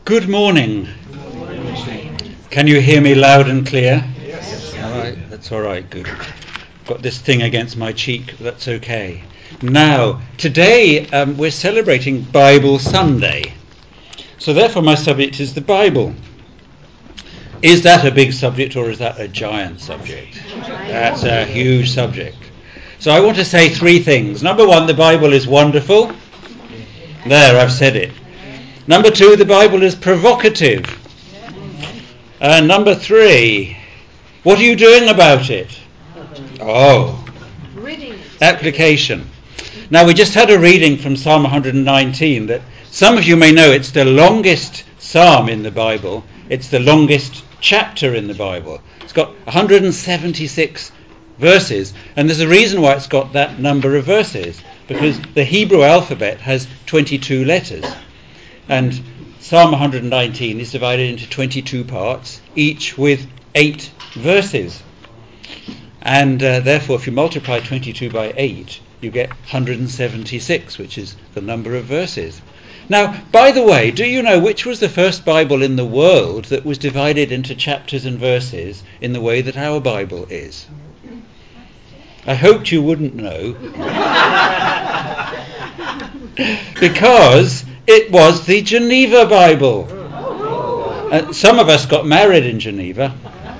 Good morning. Can you hear me loud and clear? Yes. All right, that's all right, good. Got this thing against my cheek, but that's okay. Now, today we're celebrating Bible Sunday. So therefore my subject is the Bible. Is that a big subject or is that a giant subject? That's a huge subject. So I want to say three things. Number one, the Bible is wonderful. There, I've said it. Number two, the Bible is provocative. And number three, what are you doing about it? Oh, application. Now, we just had a reading from Psalm 119 that some of you may know it's the longest psalm in the Bible. It's the longest chapter in the Bible. It's got 176 verses, and there's a reason why it's got that number of verses, because the Hebrew alphabet has 22 letters. And Psalm 119 is divided into 22 parts, each with 8 verses. And therefore, if you multiply 22 by 8, you get 176, which is the number of verses. Now, by the way, do you know which was the first Bible in the world that was divided into chapters and verses in the way that our Bible is? I hoped you wouldn't know. Because it was the Geneva Bible. Some of us got married in Geneva.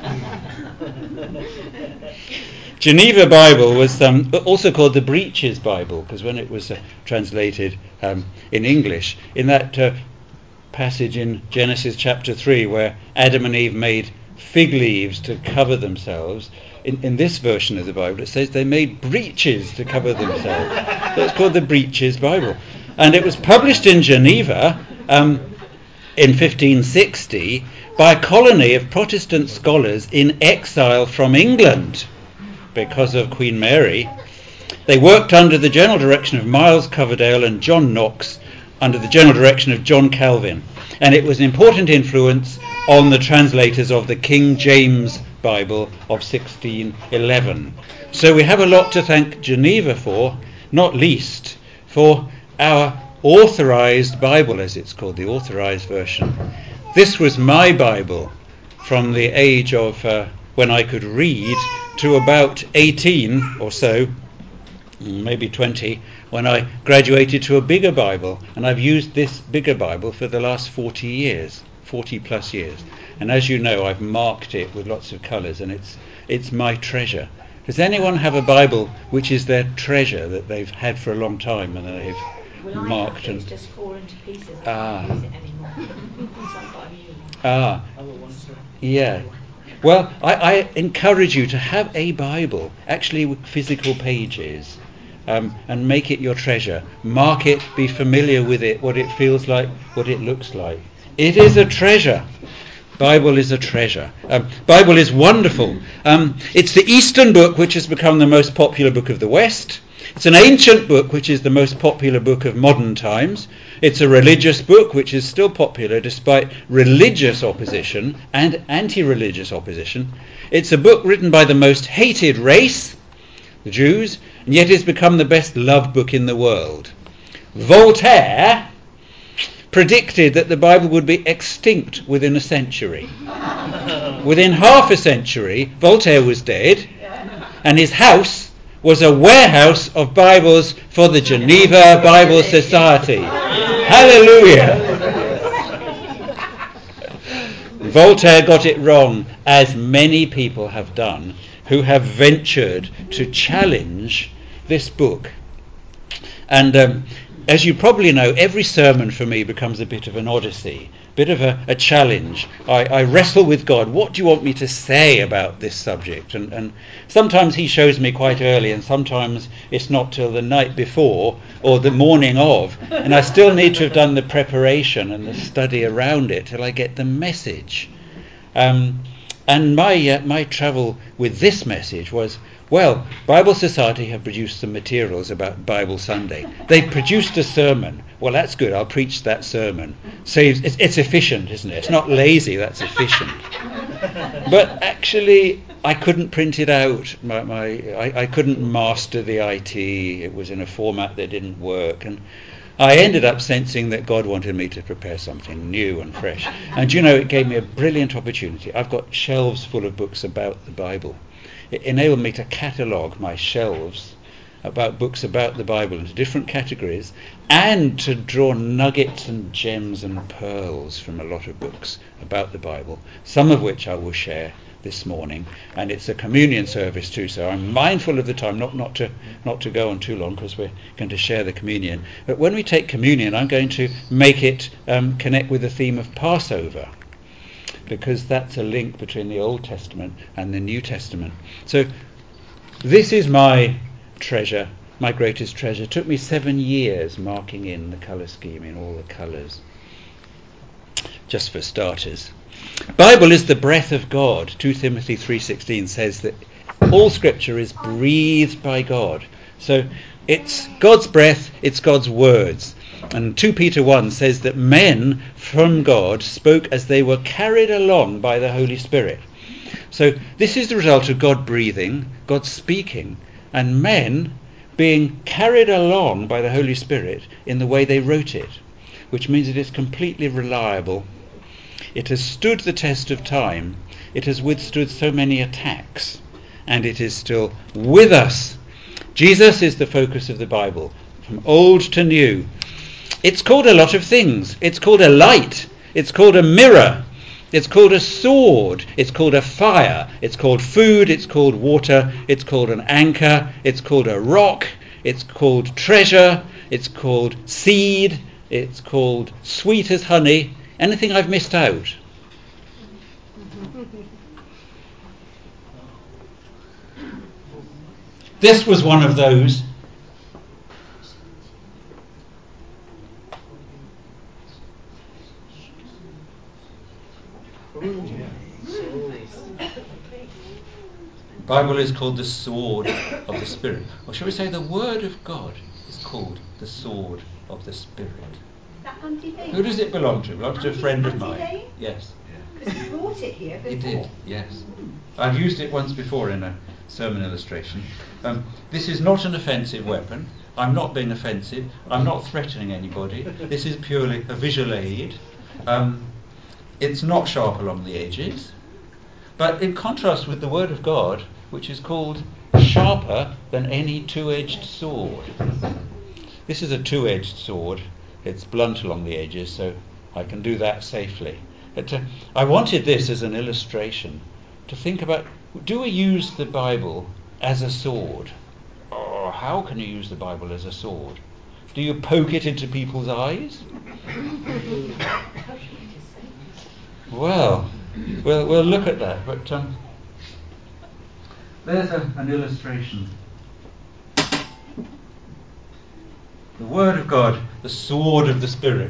Geneva Bible was also called the Breeches Bible, because when it was translated in English, in that passage in Genesis chapter 3 where Adam and Eve made fig leaves to cover themselves, in this version of the Bible it says they made breeches to cover themselves. So it's called the Breeches Bible. And it was published in Geneva in 1560 by a colony of Protestant scholars in exile from England because of Queen Mary. They worked under the general direction of Miles Coverdale and John Knox, under the general direction of John Calvin. And it was an important influence on the translators of the King James Bible of 1611. So we have a lot to thank Geneva for, not least for our authorized Bible, as it's called, the authorized version. This was my Bible from the age of when I could read to about 18 or so, maybe 20, when I graduated to a bigger Bible. And I've used this bigger Bible for the last 40 plus years. And as you know, I've marked it with lots of colours, and it's my treasure. Does anyone have a Bible which is their treasure that they've had for a long time and they've marked? It's just fallen to pieces. I don't use it anymore. So I've got a new one. Yeah. Well, I encourage you to have a Bible, actually with physical pages, and make it your treasure. Mark it, be familiar with it, what it feels like, what it looks like. It is a treasure. Bible is a treasure. Bible is wonderful. It's the Eastern book which has become the most popular book of the West. It's an ancient book which is the most popular book of modern times. It's a religious book which is still popular despite religious opposition and anti-religious opposition. It's a book written by the most hated race, the Jews, and yet it's become the best loved book in the world. Voltaire predicted that the Bible would be extinct within a century. Within half a century, Voltaire was dead, and his house was a warehouse of Bibles for the Geneva Bible Society. Hallelujah! Voltaire got it wrong, as many people have done who have ventured to challenge this book. And as you probably know, every sermon for me becomes a bit of an odyssey, a bit of a challenge. I wrestle with God. What do you want me to say about this subject? And sometimes he shows me quite early, and sometimes it's not till the night before or the morning of, and I still need to have done the preparation and the study around it till I get the message. And my travel with this message was, well, Bible Society have produced some materials about Bible Sunday. They've produced a sermon. Well, that's good. I'll preach that sermon. It's efficient, isn't it? It's not lazy. That's efficient. But actually, I couldn't print it out. I couldn't master the IT. It was in a format that didn't work. And I ended up sensing that God wanted me to prepare something new and fresh. And it gave me a brilliant opportunity. I've got shelves full of books about the Bible. It enabled me to catalogue my shelves about books about the Bible into different categories, and to draw nuggets and gems and pearls from a lot of books about the Bible, some of which I will share this morning. And it's a communion service too, so I'm mindful of the time, not to go on too long, because we're going to share the communion. But when we take communion, I'm going to make it connect with the theme of Passover, because that's a link between the Old Testament and the New Testament. So this is my treasure, my greatest treasure. It took me 7 years marking in the colour scheme in all the colours, just for starters. Bible is the breath of God. 2 Timothy 3:16 says that all scripture is breathed by God. So it's God's breath, it's God's words. And 2 Peter 1 says that men from God spoke as they were carried along by the Holy Spirit. So this is the result of God breathing, God speaking, and men being carried along by the Holy Spirit in the way they wrote it, which means it is completely reliable. It has stood the test of time. It has withstood so many attacks, and it is still with us. Jesus is the focus of the Bible, from old to new. It's called a lot of things. It's called a light. It's called a mirror. It's called a sword. It's called a fire. It's called food. It's called water. It's called an anchor. It's called a rock. It's called treasure. It's called seed. It's called sweet as honey. Anything I've missed out? This was one of those. The Bible is called the sword of the Spirit. Or shall we say the Word of God is called the sword of the Spirit. Who does it belong to? It belongs to a friend of mine. Yes. Because he brought it here before. He did, yes. I've used it once before in a sermon illustration. This is not an offensive weapon. I'm not being offensive. I'm not threatening anybody. This is purely a visual aid. It's not sharp along the edges. But in contrast with the Word of God, which is called sharper than any two-edged sword. This is a two-edged sword. It's blunt along the edges, so I can do that safely. But I wanted this as an illustration to think about, do we use the Bible as a sword? Or how can you use the Bible as a sword? Do you poke it into people's eyes? Well, we'll look at that. But there's an illustration. The Word of God, the sword of the Spirit.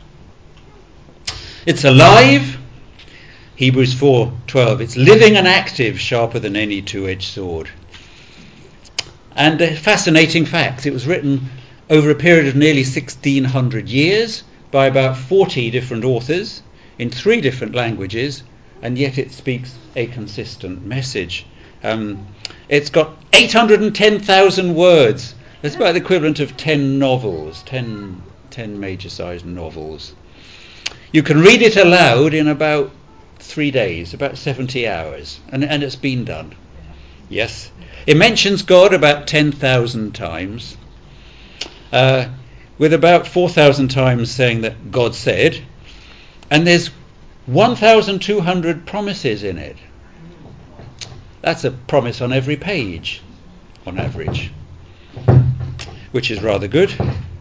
It's alive. Hebrews 4:12. It's living and active, sharper than any two-edged sword. And a fascinating fact, it was written over a period of nearly 1,600 years by about 40 different authors in 3 different languages, and yet it speaks a consistent message. It's got 810,000 words. That's about the equivalent of 10 novels, 10 major-sized novels. You can read it aloud in about 3 days, about 70 hours, and it's been done. Yes. It mentions God about 10,000 times, with about 4,000 times saying that God said, and there's 1,200 promises in it. That's a promise on every page, on average, which is rather good.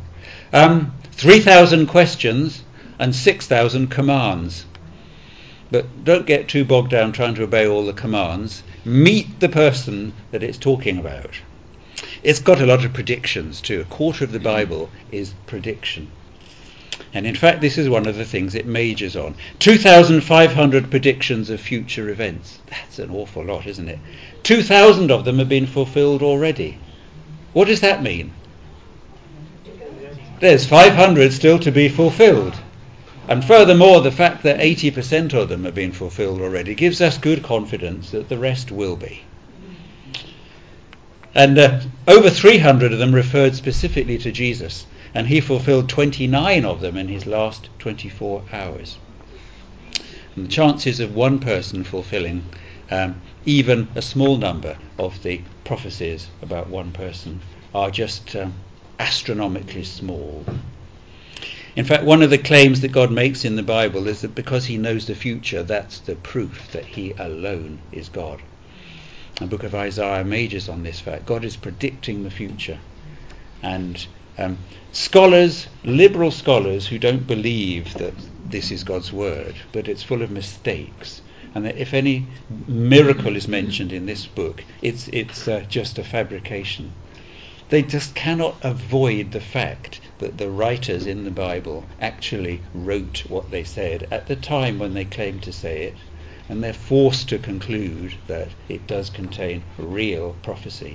3,000 questions and 6,000 commands. But don't get too bogged down trying to obey all the commands. Meet the person that it's talking about. It's got a lot of predictions too. A quarter of the Bible is prediction. And in fact, this is one of the things it majors on. 2,500 predictions of future events. That's an awful lot, isn't it? 2,000 of them have been fulfilled already. What does that mean? There's 500 still to be fulfilled. And furthermore, the fact that 80% of them have been fulfilled already gives us good confidence that the rest will be. And over 300 of them referred specifically to Jesus. and he fulfilled 29 of them in his last 24 hours. And the chances of one person fulfilling even a small number of the prophecies about one person are just astronomically small. In fact, one of the claims that God makes in the Bible is that because he knows the future, that's the proof that he alone is God. The book of Isaiah majors on this fact. God is predicting the future. And scholars, liberal scholars who don't believe that this is God's word, but it's full of mistakes, and that if any miracle is mentioned in this book, it's just a fabrication. They just cannot avoid the fact that the writers in the Bible actually wrote what they said at the time when they claimed to say it, and they're forced to conclude that it does contain real prophecy.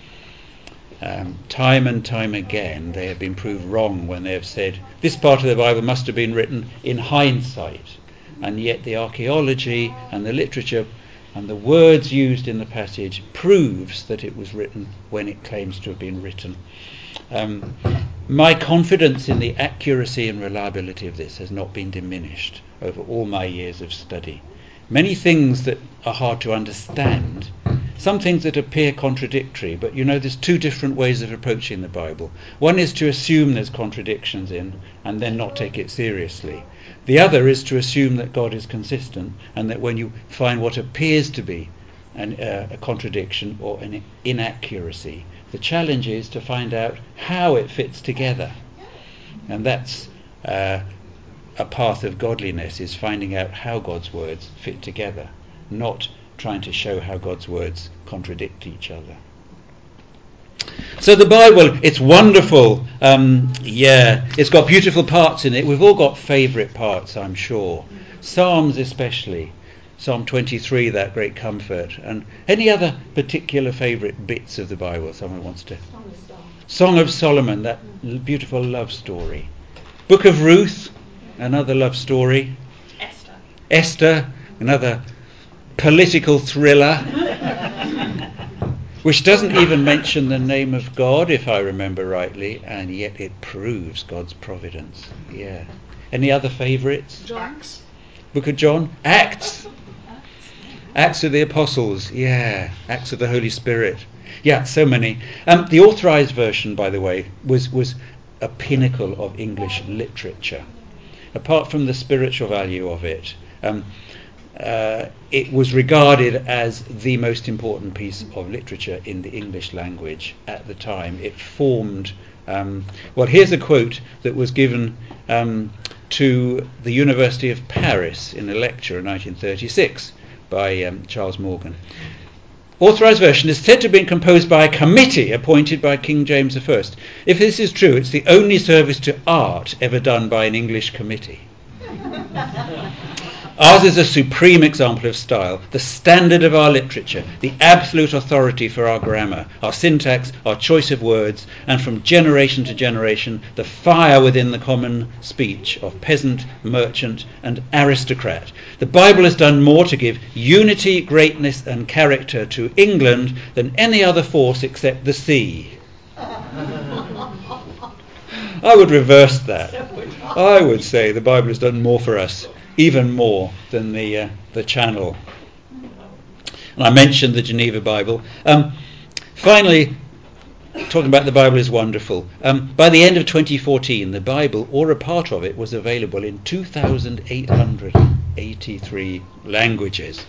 Time and time again they have been proved wrong when they have said this part of the Bible must have been written in hindsight, and yet the archaeology and the literature and the words used in the passage proves that it was written when it claims to have been written. My confidence in the accuracy and reliability of this has not been diminished over all my years of study. Many things that are hard to understand, some things that appear contradictory, but there's two different ways of approaching the Bible. One is to assume there's contradictions in and then not take it seriously. The other is to assume that God is consistent, and that when you find what appears to be a contradiction or an inaccuracy, the challenge is to find out how it fits together. And that's a path of godliness, is finding out how God's words fit together, not trying to show how God's words contradict each other. So the Bible, it's wonderful. It's got beautiful parts in it. We've all got favourite parts, I'm sure. Psalms especially. Psalm 23, that great comfort. And any other particular favourite bits of the Bible someone wants to? Song of Solomon, that beautiful love story. Book of Ruth, another love story. Esther, another political thriller, which doesn't even mention the name of God, if I remember rightly, and yet it proves God's providence. Yeah. Any other favourites? Acts. Book of John? Acts. Acts of the Apostles. Yeah. Acts of the Holy Spirit. Yeah, so many. The authorised version, by the way, was a pinnacle of English literature. Apart from the spiritual value of it, it was regarded as the most important piece of literature in the English language at the time. It formed... here's a quote that was given to the University of Paris in a lecture in 1936 by Charles Morgan. Authorised version is said to have been composed by a committee appointed by King James I. If this is true, it's the only service to art ever done by an English committee. Ours is a supreme example of style, the standard of our literature, the absolute authority for our grammar, our syntax, our choice of words, and from generation to generation, the fire within the common speech of peasant, merchant, and aristocrat. The Bible has done more to give unity, greatness, and character to England than any other force except the sea. I would reverse that. I would say the Bible has done more for us, even more than the Channel. And I mentioned the Geneva Bible. Finally, talking about the Bible is wonderful. By the end of 2014, the Bible, or a part of it, was available in 2,883 languages.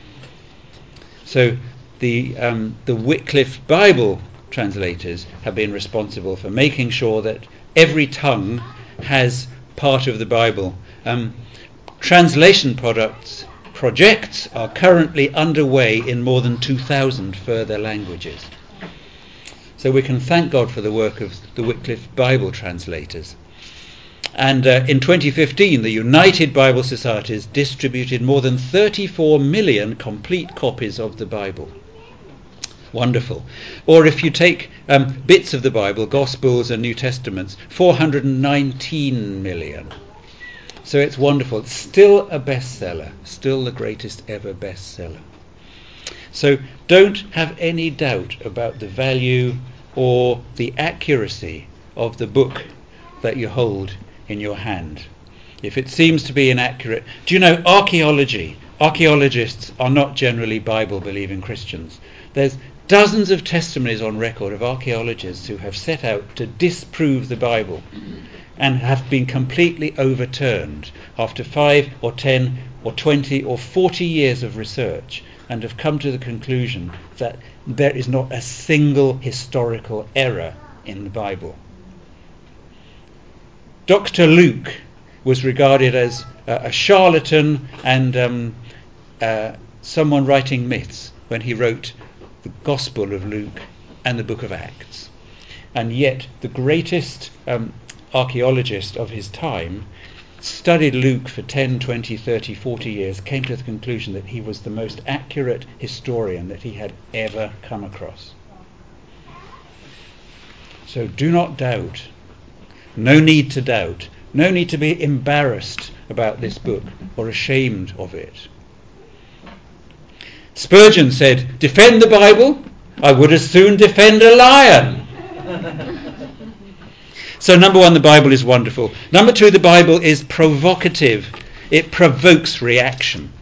So the Wycliffe Bible translators have been responsible for making sure that every tongue has part of the Bible. Translation projects are currently underway in more than 2,000 further languages. So we can thank God for the work of the Wycliffe Bible translators. And in 2015, the United Bible Societies distributed more than 34 million complete copies of the Bible. Wonderful. Or if you take bits of the Bible, Gospels and New Testaments, 419 million. So it's wonderful. It's still a bestseller, still the greatest ever bestseller. So don't have any doubt about the value or the accuracy of the book that you hold in your hand. If it seems to be inaccurate, do you know archaeologists are not generally Bible-believing Christians. There's dozens of testimonies on record of archaeologists who have set out to disprove the Bible and have been completely overturned after 5 or 10 or 20 or 40 years of research, and have come to the conclusion that there is not a single historical error in the Bible. Dr. Luke was regarded as a charlatan and someone writing myths when he wrote the Gospel of Luke and the Book of Acts. And yet the greatest archaeologist of his time studied Luke for 10, 20, 30, 40 years, came to the conclusion that he was the most accurate historian that he had ever come across. So do not doubt. No need to doubt. No need to be embarrassed about this book or ashamed of it. Spurgeon said, "Defend the Bible? I would as soon defend a lion." So number one, the Bible is wonderful. Number two, the Bible is provocative. It provokes reaction.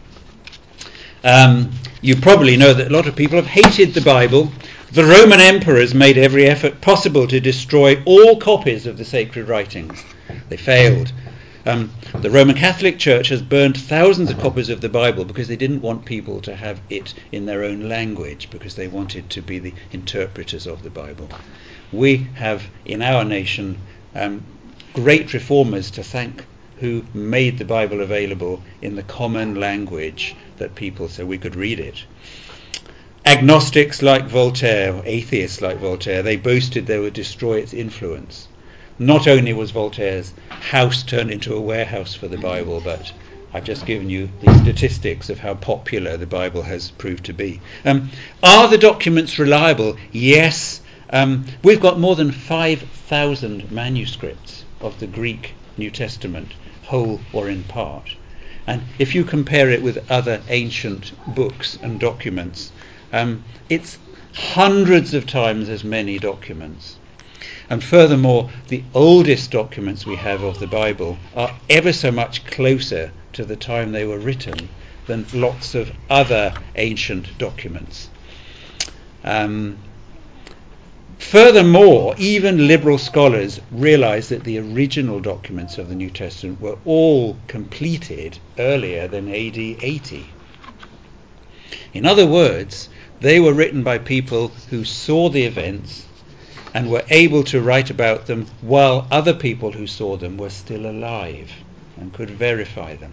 You probably know that a lot of people have hated the Bible. The Roman emperors made every effort possible to destroy all copies of the sacred writings. They failed. The Roman Catholic Church has burned thousands of copies of the Bible because they didn't want people to have it in their own language, because they wanted to be the interpreters of the Bible. We have in our nation great reformers to thank who made the Bible available in the common language that people, so we could read it. Agnostics like Voltaire, or atheists like Voltaire, they boasted they would destroy its influence. Not only was Voltaire's house turned into a warehouse for the Bible, but I've just given you the statistics of how popular the Bible has proved to be. Are the documents reliable? Yes. We've got more than 5,000 manuscripts of the Greek New Testament, whole or in part. And if you compare it with other ancient books and documents, it's hundreds of times as many documents. And furthermore, the oldest documents we have of the Bible are ever so much closer to the time they were written than lots of other ancient documents. Furthermore, even liberal scholars realize that the original documents of the New Testament were all completed earlier than AD 80. In other words, they were written by people who saw the events and were able to write about them while other people who saw them were still alive and could verify them.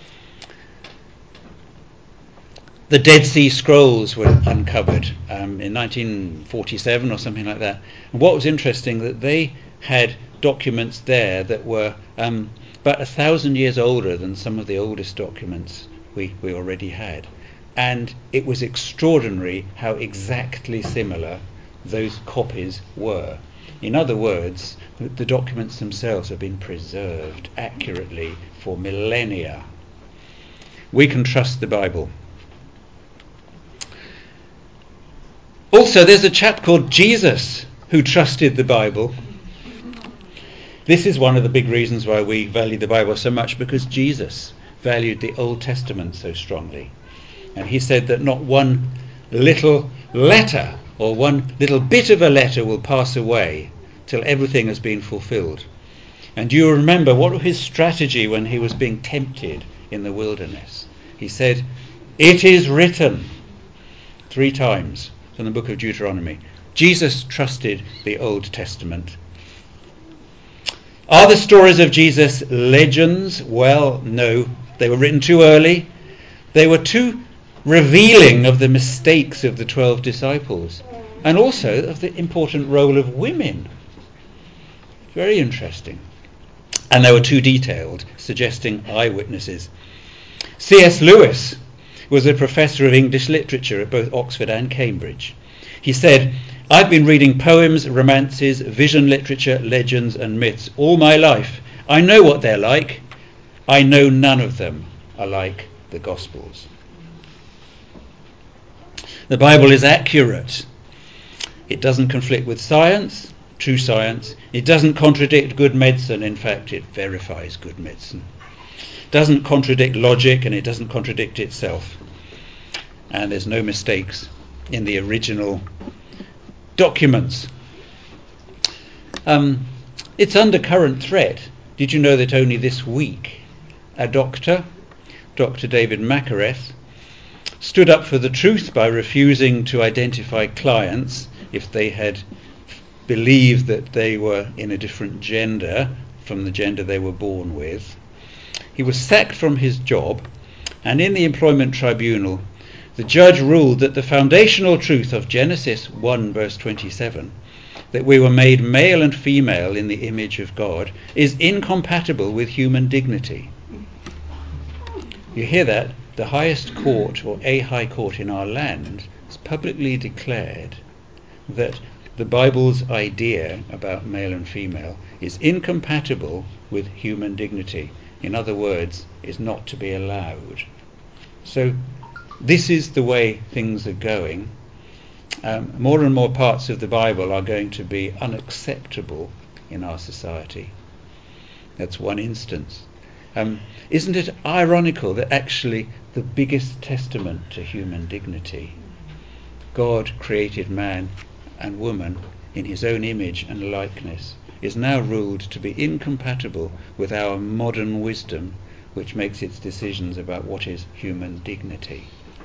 The Dead Sea Scrolls were uncovered in 1947 or something like that. And what was interesting, that they had documents there that were about 1,000 years older than some of the oldest documents we already had. And it was extraordinary how exactly similar those copies were. In other words, the documents themselves have been preserved accurately for millennia. We can trust the Bible. Also, there's a chap called Jesus who trusted the Bible. This is one of the big reasons why we value the Bible so much, because Jesus valued the Old Testament so strongly. And he said that not one little letter or one little bit of a letter will pass away till everything has been fulfilled. And you remember what was his strategy when he was being tempted in the wilderness? He said, "It is written," 3 times from the book of Deuteronomy. Jesus trusted the Old Testament. Are the stories of Jesus legends? Well, no. They were written too early. They were too revealing of the mistakes of the 12 disciples, and also of the important role of women. Very interesting. And they were too detailed, suggesting eyewitnesses. C.S. Lewis was a professor of English literature at both Oxford and Cambridge. He said, "I've been reading poems, romances, vision literature, legends and myths all my life. I know what they're like. I know none of them are like the Gospels." The Bible is accurate. It doesn't conflict with science. true science. It doesn't contradict good medicine. In fact, it verifies good medicine. It doesn't contradict logic, and it doesn't contradict itself. And there's no mistakes in the original documents. It's under current threat. Did you know that only this week a doctor, Dr. David Makareth, stood up for the truth by refusing to identify clients if they had believed that they were in a different gender from the gender they were born with. He was sacked from his job, and in the employment tribunal, the judge ruled that the foundational truth of Genesis 1 verse 27, that we were made male and female in the image of God, is incompatible with human dignity. You hear that? The highest court, or a high court in our land, has publicly declared that the Bible's idea about male and female is incompatible with human dignity. In other words, is not to be allowed. So this is the way things are going. More and more parts of the Bible are going to be unacceptable in our society. That's one instance. Isn't it ironical that actually the biggest testament to human dignity, God created man and woman in his own image and likeness, is now ruled to be incompatible with our modern wisdom, which makes its decisions about what is human dignity.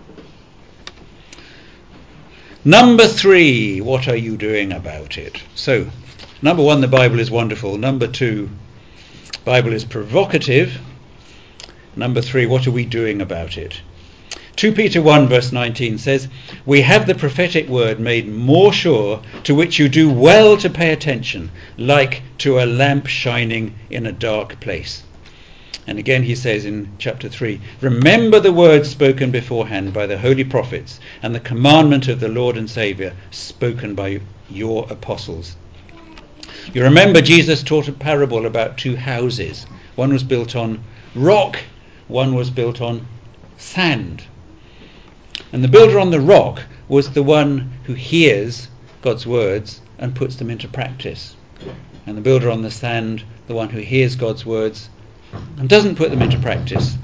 Number 3, what are you doing about it? So, number 1, the Bible is wonderful. Number 2, Bible is provocative. Number 3, what are we doing about it? 2 Peter 1 verse 19 says, "We have the prophetic word made more sure, to which you do well to pay attention, like to a lamp shining in a dark place." And again he says in chapter 3, "Remember the words spoken beforehand by the holy prophets, and the commandment of the Lord and Saviour spoken by your apostles." You remember Jesus taught a parable about 2 houses. One was built on rock, one was built on sand. And the builder on the rock was the one who hears God's words and puts them into practice. And the builder on the sand, the one who hears God's words and doesn't put them into practice.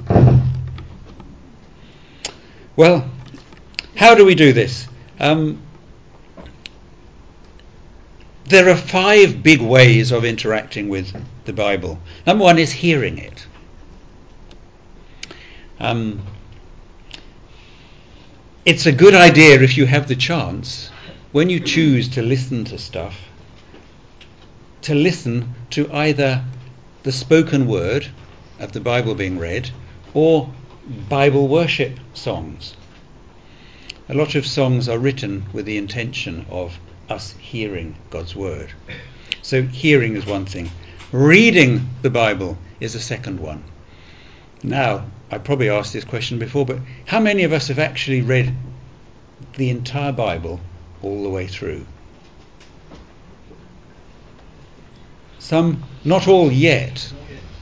Well, how do we do this? There are 5 big ways of interacting with the Bible. Number 1 is hearing it. It's a good idea, if you have the chance, when you choose to listen to stuff, to listen to either the spoken word of the Bible being read or Bible worship songs. A lot of songs are written with the intention of us hearing God's word. So hearing is one thing. Reading the Bible is a second one. Now, I probably asked this question before, but how many of us have actually read the entire Bible all the way through? Some, not all yet.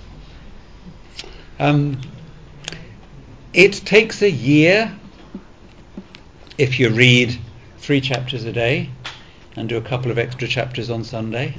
It takes a year if you read 3 chapters a day and do a couple of extra chapters on Sunday.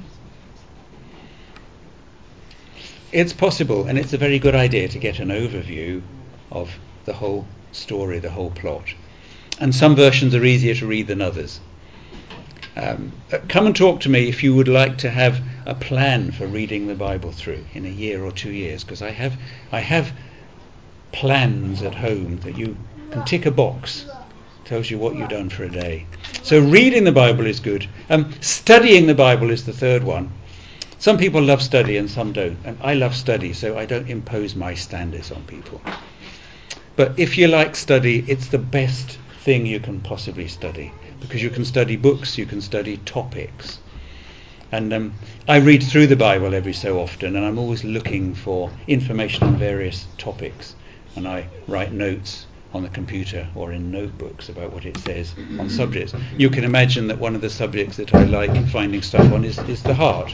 It's possible, and it's a very good idea to get an overview of the whole story, the whole plot. And some versions are easier to read than others. Come and talk to me if you would like to have a plan for reading the Bible through in a year or 2 years, because I have plans at home that you can tick a box, tells you what you've done for a day. So reading the Bible is good. Studying the Bible is the third one. Some people love study and some don't, and I love study, so I don't impose my standards on people. But if you like study, it's the best thing you can possibly study, because you can study books, you can study topics. And I read through the Bible every so often, and I'm always looking for information on various topics, and I write notes on the computer or in notebooks about what it says on subjects. You can imagine that one of the subjects that I like finding stuff on is the heart,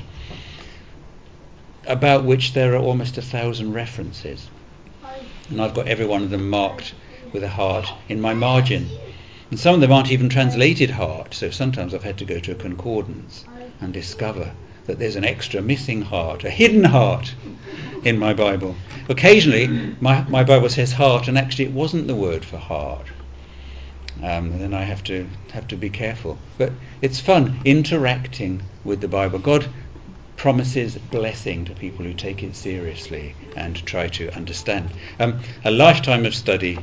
about which there are almost 1,000 references. And I've got every one of them marked with a heart in my margin. And some of them aren't even translated heart, so sometimes I've had to go to a concordance and discover that there's an extra missing heart, a hidden heart in my Bible. Occasionally, my Bible says heart, and actually it wasn't the word for heart. Then I have to be careful. But it's fun interacting with the Bible. God promises blessing to people who take it seriously and try to understand. A lifetime of study.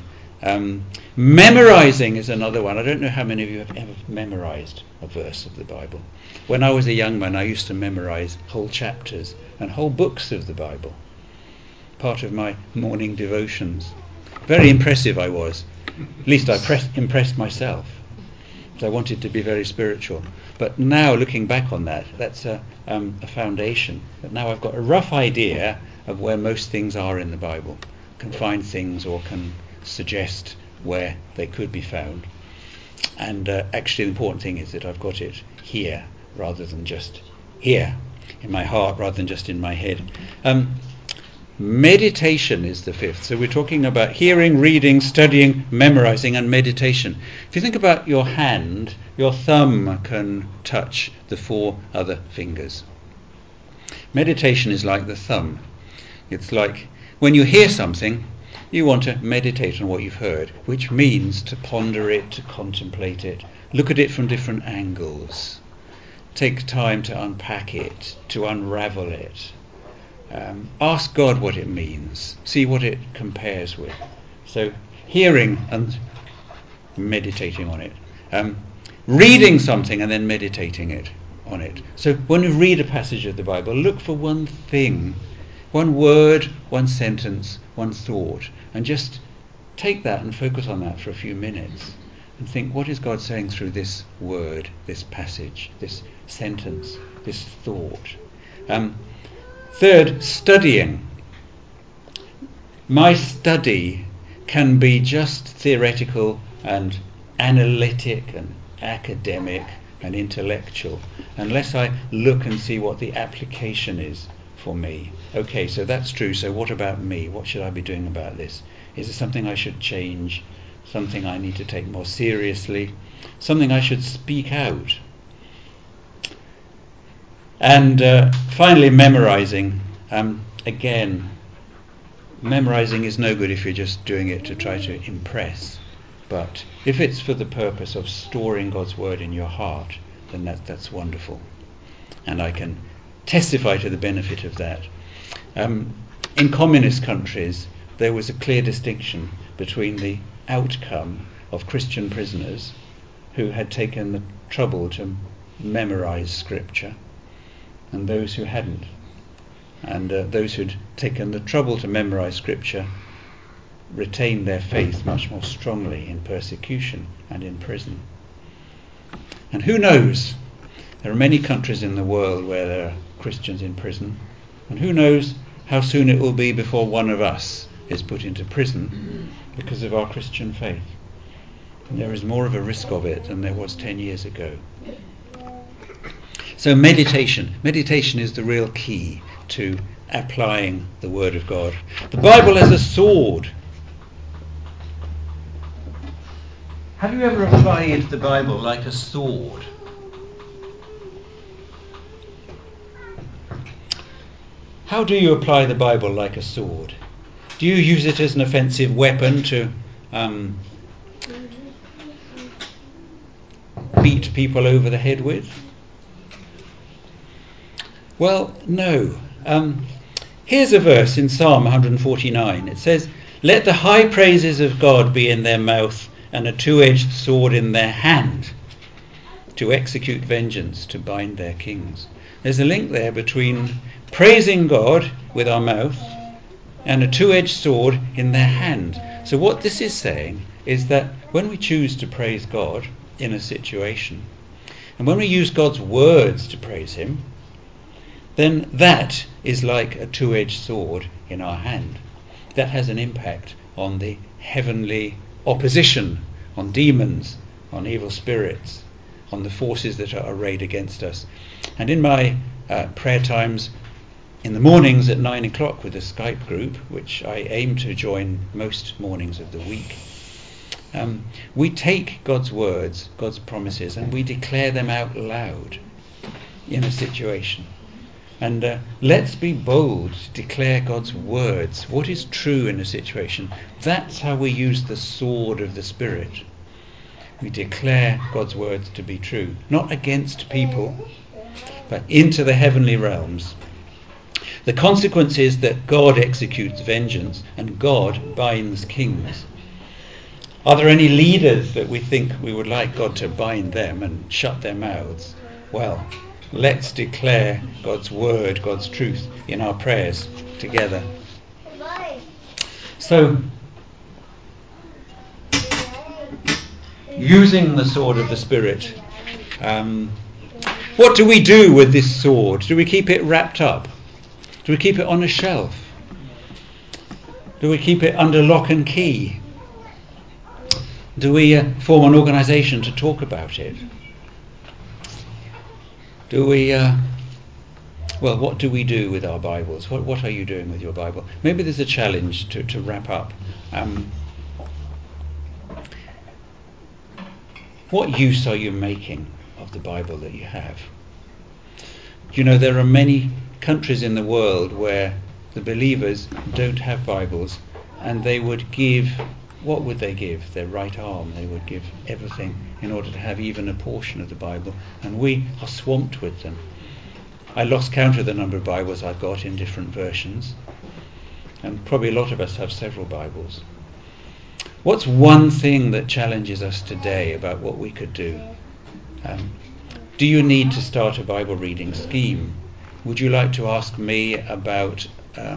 Memorizing is another one. I don't know how many of you have ever memorized a verse of the Bible. When I was a young man, I used to memorize whole chapters and whole books of the Bible. Part of my morning devotions. Very impressive I was. At least I impressed myself. So I wanted to be very spiritual. But now, looking back on that, that's a foundation. But now I've got a rough idea of where most things are in the Bible. Can find things or can suggest where they could be found. And actually the important thing is that I've got it here rather than just here, in my heart rather than just in my head. Meditation is the fifth. So we're talking about hearing, reading, studying, memorizing, and meditation. If you think about your hand, your thumb can touch the 4 other fingers. Meditation is like the thumb. It's like when you hear something, you want to meditate on what you've heard, which means to ponder it, to contemplate it, look at it from different angles, take time to unpack it, to unravel it. Ask God what it means, see what it compares with. So hearing and meditating on it. Reading something and then meditating on it. So when you read a passage of the Bible, look for one thing, one word, one sentence, one thought, and just take that and focus on that for a few minutes and think, what is God saying through this word, this passage, this sentence, this thought? Third, studying. My study can be just theoretical and analytic and academic and intellectual unless I look and see what the application is for me. Okay, so that's true. So what about me? What should I be doing about this? Is it something I should change? Something I need to take more seriously? Something I should speak out? And finally, memorizing. Again, memorizing is no good if you're just doing it to try to impress. But if it's for the purpose of storing God's word in your heart, then that's wonderful. And I can testify to the benefit of that. In communist countries, there was a clear distinction between the outcome of Christian prisoners who had taken the trouble to memorize scripture and those who hadn't. And those who'd taken the trouble to memorize scripture retained their faith much more strongly in persecution and in prison. And who knows? There are many countries in the world where there are Christians in prison, and who knows how soon it will be before one of us is put into prison because of our Christian faith. And there is more of a risk of it than there was 10 years ago. So meditation is the real key to applying the Word of God. The Bible as a sword. Have you ever applied the Bible like a sword? How do you apply the Bible like a sword? Do you use it as an offensive weapon to beat people over the head with? Well, no. Here's a verse in Psalm 149. It says, "Let the high praises of God be in their mouth and a two-edged sword in their hand, to execute vengeance, to bind their kings." There's a link there between praising God with our mouth and a two-edged sword in their hand. So what this is saying is that when we choose to praise God in a situation, and when we use God's words to praise him, then that is like a two-edged sword in our hand. That has an impact on the heavenly opposition, on demons, on evil spirits, on the forces that are arrayed against us. And in my prayer times in the mornings at 9 o'clock with the Skype group, which I aim to join most mornings of the week, we take God's words, God's promises, and we declare them out loud. in a situation. And let's be bold to declare God's words, what is true in a situation. That's how we use the sword of the Spirit. We declare God's words to be true, not against people, but into the heavenly realms. The consequence is that God executes vengeance and God binds kings. Are there any leaders that we think we would like God to bind them and shut their mouths? Well, let's declare God's word, God's truth in our prayers together. So, using the sword of the Spirit, what do we do with this sword? Do we keep it wrapped up? Do we keep it on a shelf? Do we keep it under lock and key? Do we form an organisation to talk about it? Do we, what do we do with our Bibles? What are you doing with your Bible? Maybe there's a challenge to wrap up. What use are you making of the Bible that you have? You know, there are many countries in the world where the believers don't have Bibles, and they would give, what would they give? Their right arm. They would give everything in order to have even a portion of the Bible, and we are swamped with them. I lost count of the number of Bibles I've got in different versions, and probably a lot of us have several Bibles. What's one thing that challenges us today about what we could do? Do you need to start a Bible reading scheme? Would you like to ask me about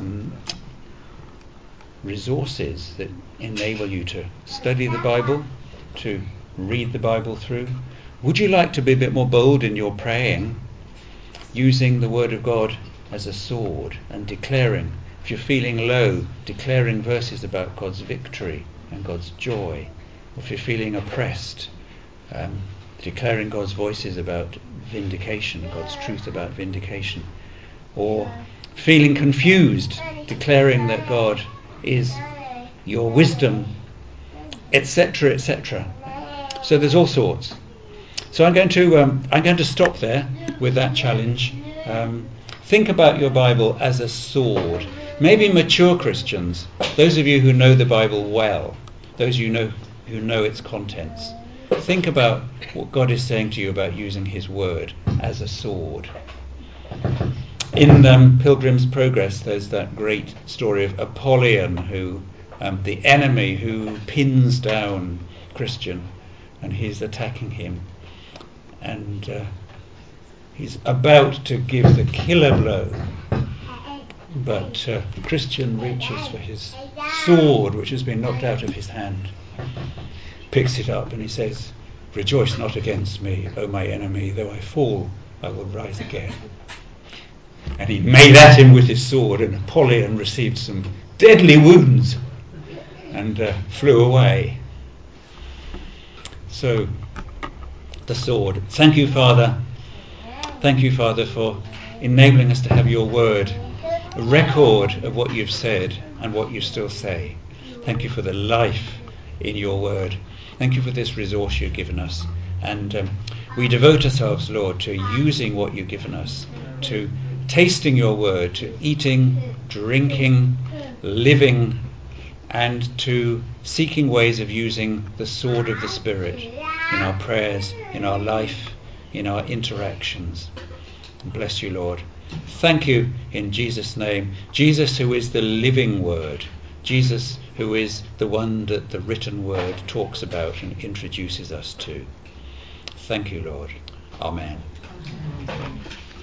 resources that enable you to study the Bible, to read the Bible through? Would you like to be a bit more bold in your praying, using the Word of God as a sword and declaring, if you're feeling low, declaring verses about God's victory and God's joy? Or if you're feeling oppressed, declaring God's voices about vindication, God's truth about vindication. Or feeling confused, declaring that God is your wisdom, etc., etc. So there's all sorts. So I'm going to stop there with that challenge. Think about your Bible as a sword. Maybe mature Christians, those of you who know the Bible well, those who know its contents, think about what God is saying to you about using His Word as a sword. In Pilgrim's Progress, there's that great story of Apollyon, who the enemy who pins down Christian, and he's attacking him, and he's about to give the killer blow, but Christian reaches for his sword, which has been knocked out of his hand, picks it up, and he says, "Rejoice not against me, O my enemy, though I fall, I will rise again." And he made at him with his sword, and Apollyon received some deadly wounds and flew away. So, the sword. Thank you, Father. Thank you, Father, for enabling us to have your word, a record of what you've said and what you still say. Thank you for the life in your word. Thank you for this resource you've given us. And we devote ourselves, Lord, to using what you've given us, to tasting your word, to eating, drinking, living, and to seeking ways of using the sword of the Spirit in our prayers, in our life, in our interactions. Bless you, Lord. Thank you in Jesus' name. Jesus, who is the living word. Jesus, who is the one that the written word talks about and introduces us to. Thank you, Lord. Amen.